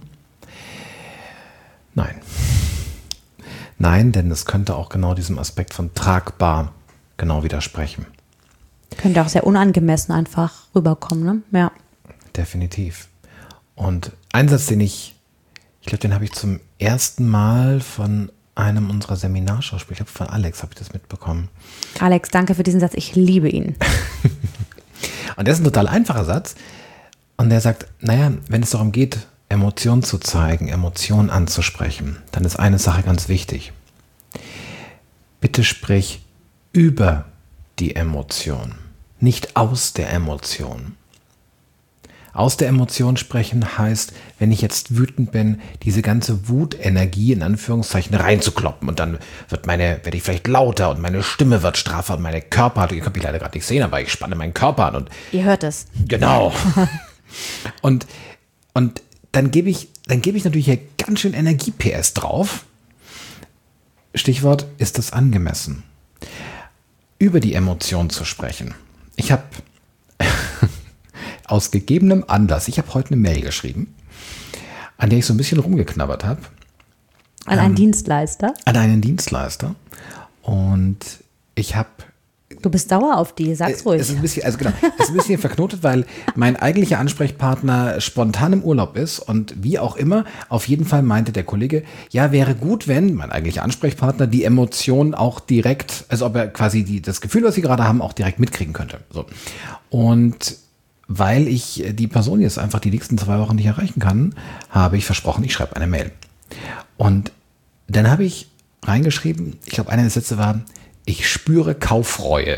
Nein. Nein, denn es könnte auch genau diesem Aspekt von tragbar genau widersprechen. Könnte auch sehr unangemessen einfach rüberkommen, ne? Ja. Definitiv. Und ein Satz, den ich, ich glaube, den habe ich zum ersten Mal von einem unserer Seminarschauspieler, ich glaube von Alex habe ich das mitbekommen. Alex, danke für diesen Satz, ich liebe ihn. Und der ist ein total einfacher Satz. Und der sagt, naja, wenn es darum geht, Emotionen zu zeigen, Emotionen anzusprechen, dann ist eine Sache ganz wichtig. Bitte sprich über die Emotion, nicht aus der Emotion. Aus der Emotion sprechen heißt, wenn ich jetzt wütend bin, diese ganze Wutenergie in Anführungszeichen reinzukloppen und dann wird meine, werde ich vielleicht lauter und meine Stimme wird straffer und meine Körperhaltung, ihr könnt mich leider gerade nicht sehen, aber ich spanne meinen Körper an und ihr hört es. Genau. und, und dann gebe ich, dann gebe ich natürlich hier ganz schön Energie-P S drauf. Stichwort, ist das angemessen? Über die Emotion zu sprechen. Ich habe aus gegebenem Anlass, ich habe heute eine Mail geschrieben, an der ich so ein bisschen rumgeknabbert habe. An einen ähm, Dienstleister? An einen Dienstleister. Und ich habe... Du bist sauer auf die, sag's ruhig. Es ist ein bisschen, also genau, es ist ein bisschen verknotet, weil mein eigentlicher Ansprechpartner spontan im Urlaub ist und wie auch immer, auf jeden Fall meinte der Kollege, ja, wäre gut, wenn mein eigentlicher Ansprechpartner die Emotionen auch direkt, also ob er quasi die, das Gefühl, was sie gerade haben, auch direkt mitkriegen könnte. So. Und weil ich die Person jetzt einfach die nächsten zwei Wochen nicht erreichen kann, habe ich versprochen, ich schreibe eine Mail. Und dann habe ich reingeschrieben, ich glaube, einer der Sätze war, ich spüre Kaufreue.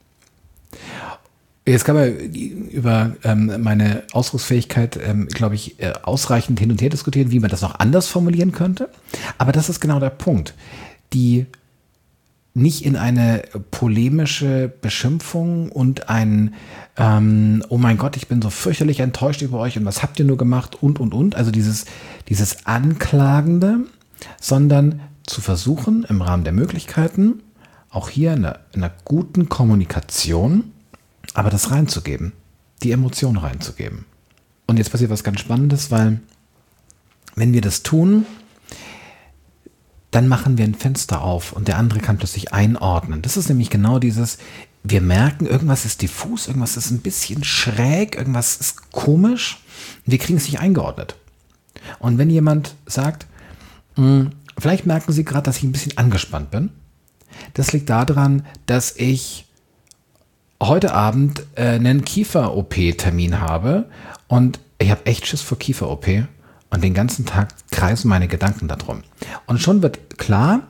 Jetzt kann man über ähm, meine Ausdrucksfähigkeit, ähm, glaube ich, äh, ausreichend hin und her diskutieren, wie man das noch anders formulieren könnte. Aber das ist genau der Punkt. Die nicht in eine polemische Beschimpfung und ein ähm, oh mein Gott, ich bin so fürchterlich enttäuscht über euch und was habt ihr nur gemacht und, und, und. Also dieses, dieses Anklagende, sondern zu versuchen, im Rahmen der Möglichkeiten, auch hier in einer, in einer guten Kommunikation, aber das reinzugeben, die Emotion reinzugeben. Und jetzt passiert was ganz Spannendes, weil wenn wir das tun, dann machen wir ein Fenster auf und der andere kann plötzlich einordnen. Das ist nämlich genau dieses, wir merken, irgendwas ist diffus, irgendwas ist ein bisschen schräg, irgendwas ist komisch und wir kriegen es nicht eingeordnet. Und wenn jemand sagt, mh, vielleicht merken Sie gerade, dass ich ein bisschen angespannt bin, das liegt daran, dass ich heute Abend äh, einen Kiefer-O P-Termin habe und ich habe echt Schiss vor Kiefer-O P und den ganzen Tag kreisen meine Gedanken darum. Und schon wird klar,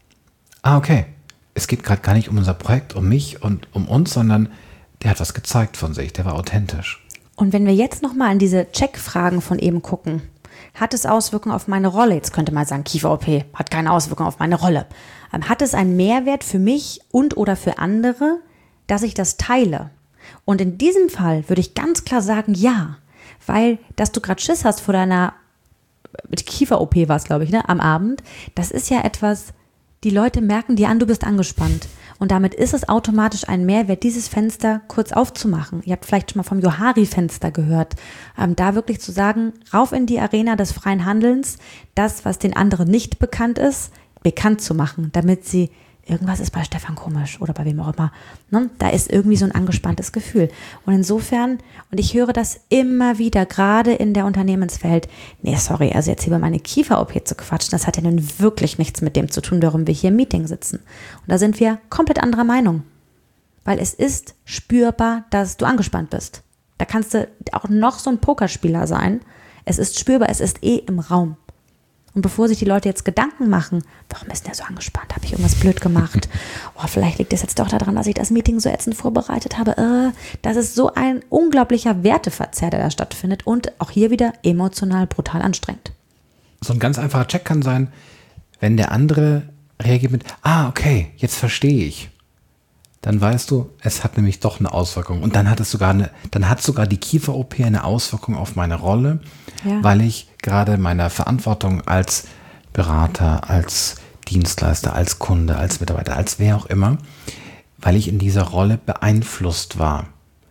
ah okay, es geht gerade gar nicht um unser Projekt, um mich und um uns, sondern der hat was gezeigt von sich, der war authentisch. Und wenn wir jetzt nochmal an diese Check-Fragen von eben gucken, hat es Auswirkungen auf meine Rolle? Jetzt könnte man sagen, Kiefer-O P hat keine Auswirkungen auf meine Rolle. Hat es einen Mehrwert für mich und oder für andere, dass ich das teile? Und in diesem Fall würde ich ganz klar sagen, ja. Weil, dass du gerade Schiss hast vor deiner Kiefer-O P war es, glaube ich, ne, am Abend, das ist ja etwas, die Leute merken dir an, du bist angespannt. Und damit ist es automatisch ein Mehrwert, dieses Fenster kurz aufzumachen. Ihr habt vielleicht schon mal vom Johari-Fenster gehört. Ähm, da wirklich zu sagen, rauf in die Arena des freien Handelns, das, was den anderen nicht bekannt ist, bekannt zu machen, damit sie, irgendwas ist bei Stefan komisch oder bei wem auch immer, ne? Da ist irgendwie so ein angespanntes Gefühl. Und insofern, und ich höre das immer wieder, gerade in der Unternehmenswelt, nee, sorry, also jetzt hier über meine Kiefer-O P zu quatschen, das hat ja nun wirklich nichts mit dem zu tun, warum wir hier im Meeting sitzen. Und da sind wir komplett anderer Meinung. Weil es ist spürbar, dass du angespannt bist. Da kannst du auch noch so ein Pokerspieler sein. Es ist spürbar, es ist eh im Raum. Und bevor sich die Leute jetzt Gedanken machen, warum ist der so angespannt? Habe ich irgendwas blöd gemacht? Oh, vielleicht liegt es jetzt doch daran, dass ich das Meeting so ätzend vorbereitet habe. Äh, das ist so ein unglaublicher Werteverzehr, der da stattfindet und auch hier wieder emotional brutal anstrengend. So ein ganz einfacher Check kann sein, wenn der andere reagiert mit, ah, okay, jetzt verstehe ich. Dann weißt du, es hat nämlich doch eine Auswirkung. Und dann hat es sogar eine, dann hat sogar die Kiefer-O P eine Auswirkung auf meine Rolle, ja. Weil ich gerade meiner Verantwortung als Berater, als Dienstleister, als Kunde, als Mitarbeiter, als wer auch immer, weil ich in dieser Rolle beeinflusst war.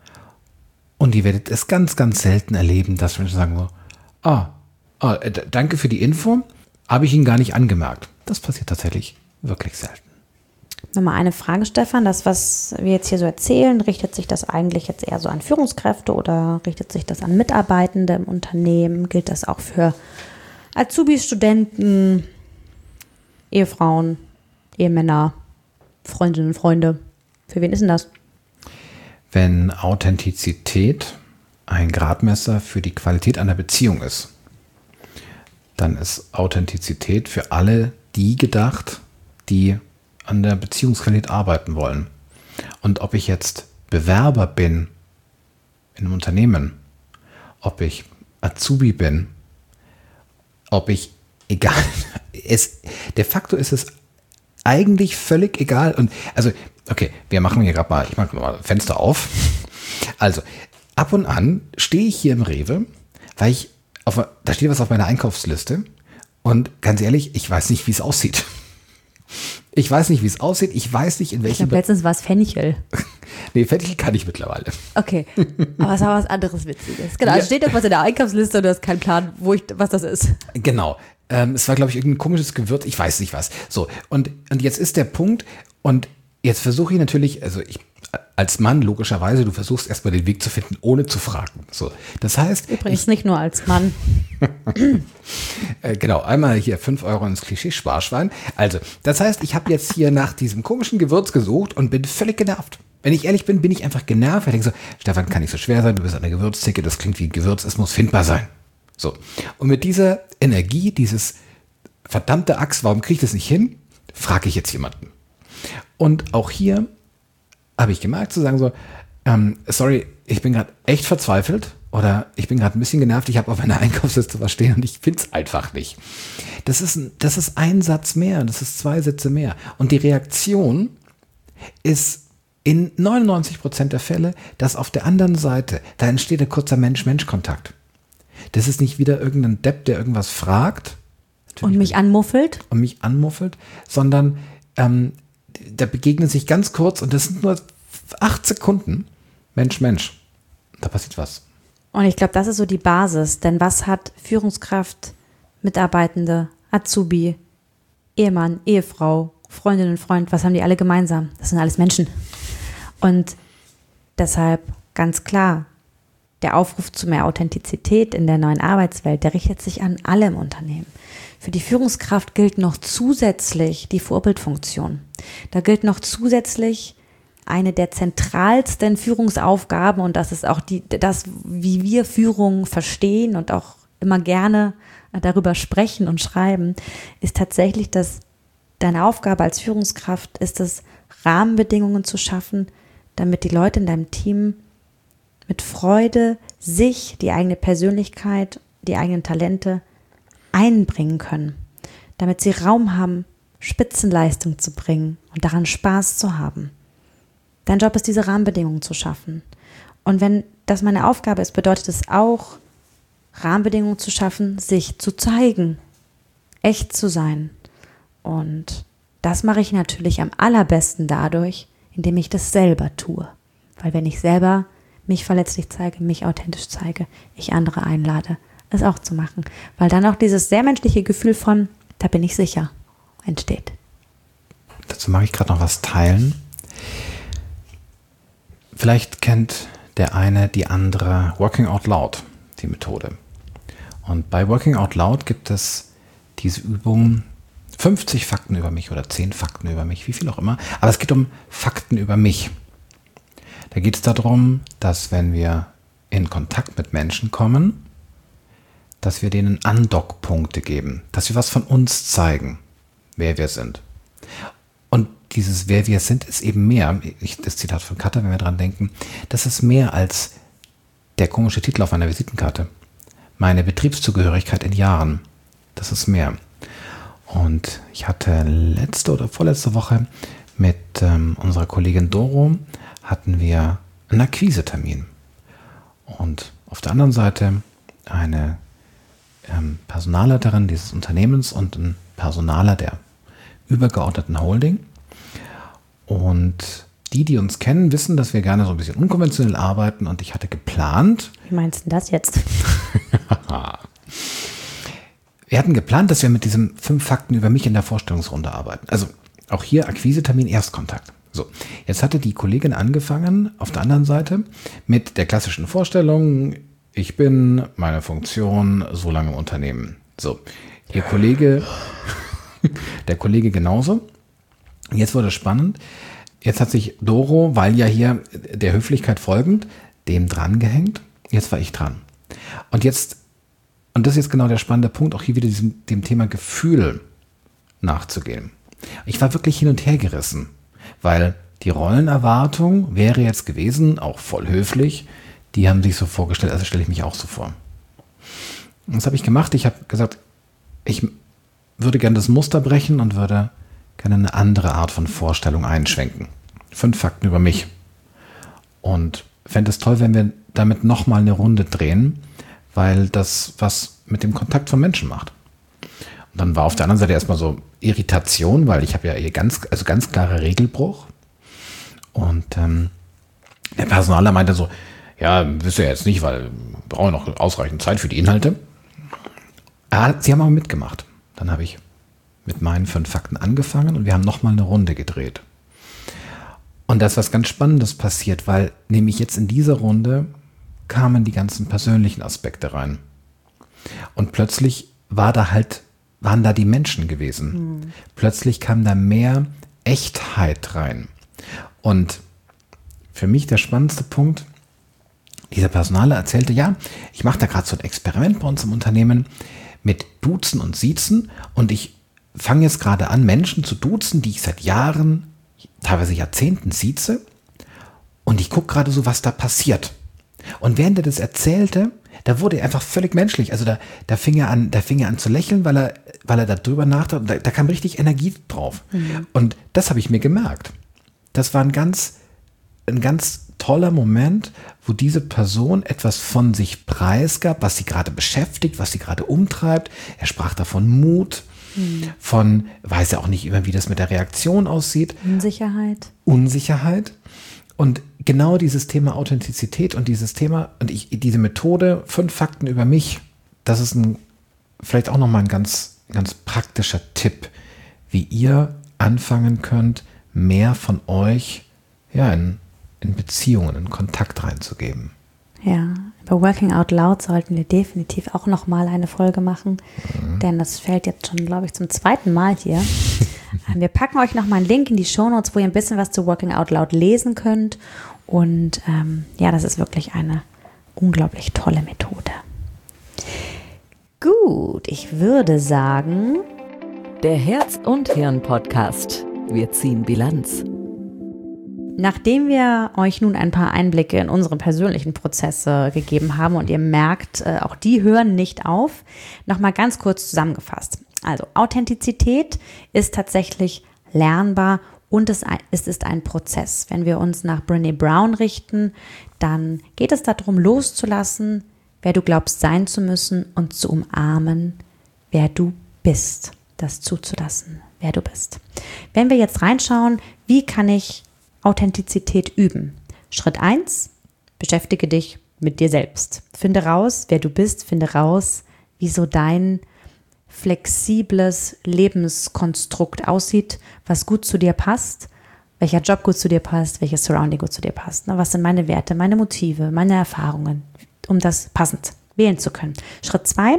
Und ihr werdet es ganz, ganz selten erleben, dass Menschen sagen so, ah, ah d- danke für die Info, habe ich Ihnen gar nicht angemerkt. Das passiert tatsächlich wirklich selten. Nochmal eine Frage, Stefan. Das, was wir jetzt hier so erzählen, richtet sich das eigentlich jetzt eher so an Führungskräfte oder richtet sich das an Mitarbeitende im Unternehmen? Gilt das auch für Azubis, Studenten, Ehefrauen, Ehemänner, Freundinnen, Freunde? Für wen ist denn das? Wenn Authentizität ein Gradmesser für die Qualität einer Beziehung ist, dann ist Authentizität für alle die gedacht, die an der Beziehungsqualität arbeiten wollen. Und ob ich jetzt Bewerber bin in einem Unternehmen, ob ich Azubi bin, ob ich, egal, es, de facto ist es eigentlich völlig egal. Und also, okay, wir machen hier gerade mal, ich mache mal Fenster auf. Also, ab und an stehe ich hier im Rewe, weil ich auf, da steht was auf meiner Einkaufsliste und ganz ehrlich, ich weiß nicht, wie es aussieht. Ich weiß nicht, wie es aussieht. Ich weiß nicht, in welchem... Ich glaube, letztens war es Fenchel. Nee, Fenchel kann ich mittlerweile. Okay, aber es war was anderes Witziges. Genau, Ja. es steht irgendwas in der Einkaufsliste und du hast keinen Plan, wo ich, was das ist. Genau. Ähm, es war, glaube ich, irgendein komisches Gewürz. Ich weiß nicht was. So, und, und jetzt ist der Punkt. Und jetzt versuche ich natürlich, also ich als Mann logischerweise, du versuchst erstmal den Weg zu finden, ohne zu fragen. So, das heißt... Übrigens ich, nicht nur als Mann. äh, genau, einmal hier fünf Euro ins Klischee-Sparschwein. Also, das heißt, ich habe jetzt hier nach diesem komischen Gewürz gesucht und bin völlig genervt. Wenn ich ehrlich bin, bin ich einfach genervt. Ich denke so, Stefan, kann nicht so schwer sein, du bist an der Gewürztheke, das klingt wie Gewürz, es muss findbar sein. So, und mit dieser Energie, dieses verdammte Axt, warum kriege ich das nicht hin, frage ich jetzt jemanden. Und auch hier habe ich gemerkt zu sagen so, ähm, sorry, ich bin gerade echt verzweifelt oder ich bin gerade ein bisschen genervt, ich habe auf meiner Einkaufsliste was stehen und ich finde es einfach nicht. Das ist, ein, das ist ein Satz mehr, das ist zwei Sätze mehr. Und die Reaktion ist in neunundneunzig Prozent der Fälle, dass auf der anderen Seite, da entsteht ein kurzer Mensch-Mensch-Kontakt. Das ist nicht wieder irgendein Depp, der irgendwas fragt. Und mich anmuffelt. Und mich anmuffelt, sondern ähm, da begegnen sich ganz kurz und das sind nur acht Sekunden. Mensch, Mensch. Da passiert was. Und ich glaube, das ist so die Basis. Denn was hat Führungskraft, Mitarbeitende, Azubi, Ehemann, Ehefrau, Freundin und Freund, was haben die alle gemeinsam? Das sind alles Menschen. Und deshalb ganz klar, der Aufruf zu mehr Authentizität in der neuen Arbeitswelt, der richtet sich an alle im Unternehmen. Für die Führungskraft gilt noch zusätzlich die Vorbildfunktion. Da gilt noch zusätzlich eine der zentralsten Führungsaufgaben und das ist auch die, das, wie wir Führung verstehen und auch immer gerne darüber sprechen und schreiben, ist tatsächlich, dass deine Aufgabe als Führungskraft ist es, Rahmenbedingungen zu schaffen, damit die Leute in deinem Team mit Freude sich, die eigene Persönlichkeit, die eigenen Talente einbringen können, damit sie Raum haben, Spitzenleistung zu bringen und daran Spaß zu haben. Dein Job ist, diese Rahmenbedingungen zu schaffen. Und wenn das meine Aufgabe ist, bedeutet es auch, Rahmenbedingungen zu schaffen, sich zu zeigen, echt zu sein. Und das mache ich natürlich am allerbesten dadurch, indem ich das selber tue. Weil wenn ich selber mich verletzlich zeige, mich authentisch zeige, ich andere einlade, es auch zu machen. Weil dann auch dieses sehr menschliche Gefühl von, da bin ich sicher, entsteht. Dazu mag ich gerade noch was teilen. Vielleicht kennt der eine die andere Working Out Loud, die Methode. Und bei Working Out Loud gibt es diese Übung, fünfzig Fakten über mich oder zehn Fakten über mich, wie viel auch immer. Aber es geht um Fakten über mich. Da geht es darum, dass wenn wir in Kontakt mit Menschen kommen, dass wir denen Andockpunkte geben, dass wir was von uns zeigen, wer wir sind. Und dieses wer wir sind ist eben mehr, ich, das Zitat von Katha, wenn wir dran denken, das ist mehr als der komische Titel auf einer Visitenkarte. Meine Betriebszugehörigkeit in Jahren, das ist mehr. Und ich hatte letzte oder vorletzte Woche mit ähm, unserer Kollegin Doro hatten wir einen Akquisetermin. Und auf der anderen Seite eine ähm, Personalleiterin dieses Unternehmens und ein Personaler der übergeordneten Holding. Und die, die uns kennen, wissen, dass wir gerne so ein bisschen unkonventionell arbeiten. Und ich hatte geplant... Wie meinst du das jetzt? Wir hatten geplant, dass wir mit diesen fünf Fakten über mich in der Vorstellungsrunde arbeiten. Also auch hier Akquisetermin, Erstkontakt. So, jetzt hatte die Kollegin angefangen, auf der anderen Seite, mit der klassischen Vorstellung, ich bin, meine Funktion, so lange im Unternehmen. So, ihr Kollege, der Kollege genauso. Jetzt wurde es spannend. Jetzt hat sich Doro, weil ja hier der Höflichkeit folgend, dem dran gehängt. Jetzt war ich dran. Und jetzt, und das ist jetzt genau der spannende Punkt, auch hier wieder diesem, dem Thema Gefühl nachzugehen. Ich war wirklich hin und her gerissen, weil die Rollenerwartung wäre jetzt gewesen, auch voll höflich, die haben sich so vorgestellt, also stelle ich mich auch so vor. Und das habe ich gemacht. Ich habe gesagt, ich würde gerne das Muster brechen und würde gerne eine andere Art von Vorstellung einschwenken. Fünf Fakten über mich. Und fände es toll, wenn wir damit nochmal eine Runde drehen, weil das, was mit dem Kontakt von Menschen macht. Und dann war auf der anderen Seite erstmal so Irritation, weil ich habe ja hier ganz, also ganz klarer Regelbruch. Und ähm, der Personaler meinte so, ja, wisst ihr jetzt nicht, weil wir brauchen noch ausreichend Zeit für die Inhalte. Ah, sie haben aber mitgemacht. Dann habe ich mit meinen fünf Fakten angefangen und wir haben nochmal eine Runde gedreht. Und da ist was ganz Spannendes passiert, weil nämlich jetzt in dieser Runde kamen die ganzen persönlichen Aspekte rein. Und plötzlich war da halt, waren da die Menschen gewesen. Mhm. Plötzlich kam da mehr Echtheit rein. Und für mich der spannendste Punkt, dieser Personaler erzählte, ja, ich mache da gerade so ein Experiment bei uns im Unternehmen mit Duzen und Siezen und ich fange jetzt gerade an, Menschen zu duzen, die ich seit Jahren, teilweise Jahrzehnten sieze und ich gucke gerade so, was da passiert. Und während er das erzählte, da wurde er einfach völlig menschlich. Also da, da, fing, er an, da fing er an zu lächeln, weil er, weil er da drüber nachdachte. Da, da kam richtig Energie drauf. Mhm. Und das habe ich mir gemerkt. Das war ein ganz, ein ganz toller Moment, wo diese Person etwas von sich preisgab, was sie gerade beschäftigt, was sie gerade umtreibt. Er sprach davon Mut, mhm. von, weiß ja auch nicht immer, wie das mit der Reaktion aussieht. Unsicherheit. Unsicherheit. Und genau dieses Thema Authentizität und dieses Thema und ich, diese Methode, fünf Fakten über mich, das ist ein, vielleicht auch nochmal ein ganz, ganz praktischer Tipp, wie ihr anfangen könnt, mehr von euch ja, in, in Beziehungen, in Kontakt reinzugeben. Ja, über Working Out Loud sollten wir definitiv auch nochmal eine Folge machen, mhm. denn das fällt jetzt schon, glaube ich, zum zweiten Mal hier. Wir packen euch nochmal einen Link in die Shownotes, wo ihr ein bisschen was zu Working Out Loud lesen könnt. Und ähm, ja, das ist wirklich eine unglaublich tolle Methode. Gut, ich würde sagen... Der Herz- und Hirn-Podcast. Wir ziehen Bilanz. Nachdem wir euch nun ein paar Einblicke in unsere persönlichen Prozesse gegeben haben und ihr merkt, äh, auch die hören nicht auf, nochmal ganz kurz zusammengefasst. Also Authentizität ist tatsächlich lernbar und es ist ein Prozess. Wenn wir uns nach Brené Brown richten, dann geht es darum, loszulassen, wer du glaubst sein zu müssen und zu umarmen, wer du bist. Das zuzulassen, wer du bist. Wenn wir jetzt reinschauen, wie kann ich Authentizität üben? Schritt eins, beschäftige dich mit dir selbst. Finde raus, wer du bist, finde raus, wie so dein flexibles Lebenskonstrukt aussieht, was gut zu dir passt, welcher Job gut zu dir passt, welches Surrounding gut zu dir passt. Was sind meine Werte, meine Motive, meine Erfahrungen, um das passend wählen zu können. Schritt zwei,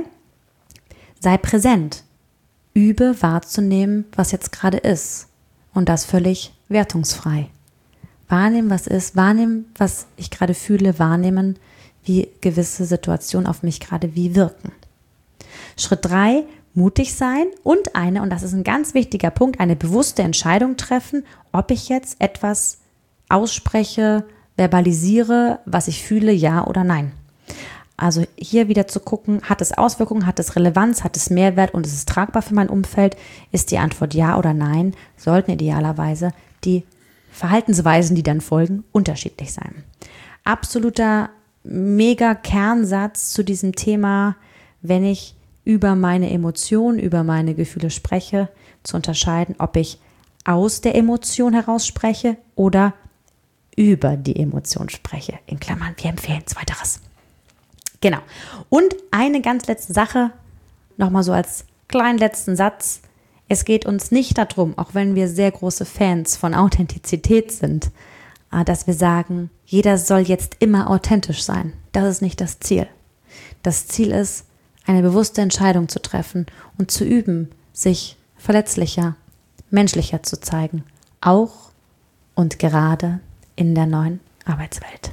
sei präsent. Übe wahrzunehmen, was jetzt gerade ist und das völlig wertungsfrei. Wahrnehmen, was ist, wahrnehmen, was ich gerade fühle, wahrnehmen, wie gewisse Situationen auf mich gerade wie wirken. Schritt drei, mutig sein und eine, und das ist ein ganz wichtiger Punkt, eine bewusste Entscheidung treffen, ob ich jetzt etwas ausspreche, verbalisiere, was ich fühle, ja oder nein. Also hier wieder zu gucken, hat es Auswirkungen, hat es Relevanz, hat es Mehrwert und ist es tragbar für mein Umfeld? Ist die Antwort ja oder nein, sollten idealerweise die Verhaltensweisen, die dann folgen, unterschiedlich sein. Absoluter Mega-Kernsatz zu diesem Thema, wenn ich über meine Emotionen, über meine Gefühle spreche, zu unterscheiden, ob ich aus der Emotion heraus spreche oder über die Emotion spreche. In Klammern, wir empfehlen Zweiteres. Genau. Und eine ganz letzte Sache, nochmal so als kleinen letzten Satz. Es geht uns nicht darum, auch wenn wir sehr große Fans von Authentizität sind, dass wir sagen, jeder soll jetzt immer authentisch sein. Das ist nicht das Ziel. Das Ziel ist, eine bewusste Entscheidung zu treffen und zu üben, sich verletzlicher, menschlicher zu zeigen. Auch und gerade in der neuen Arbeitswelt.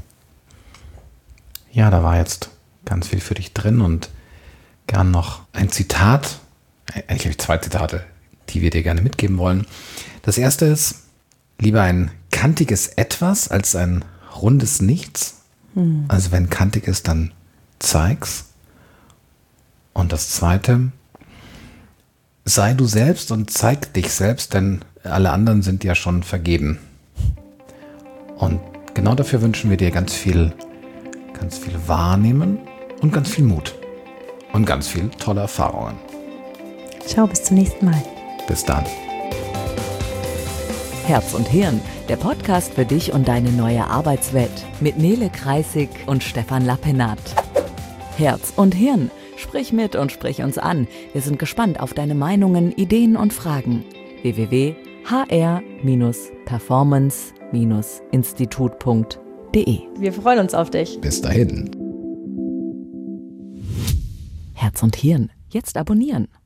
Ja, da war jetzt ganz viel für dich drin und gern noch ein Zitat, eigentlich habe ich zwei Zitate, die wir dir gerne mitgeben wollen. Das erste ist, lieber ein kantiges Etwas als ein rundes Nichts. Hm. Also wenn kantig ist, dann zeig's. Und das zweite, sei du selbst und zeig dich selbst, denn alle anderen sind ja schon vergeben. Und genau dafür wünschen wir dir ganz viel, ganz viel Wahrnehmen und ganz viel Mut. und ganz viele tolle Erfahrungen. Ciao, bis zum nächsten Mal. Bis dann. Herz und Hirn, der Podcast für dich und deine neue Arbeitswelt mit Nele Kreissig und Stefan Lappenat. Herz und Hirn, sprich mit und sprich uns an. Wir sind gespannt auf deine Meinungen, Ideen und Fragen. w w w punkt h r performance institut punkt d e. Wir freuen uns auf dich. Bis dahin. Herz und Hirn, jetzt abonnieren.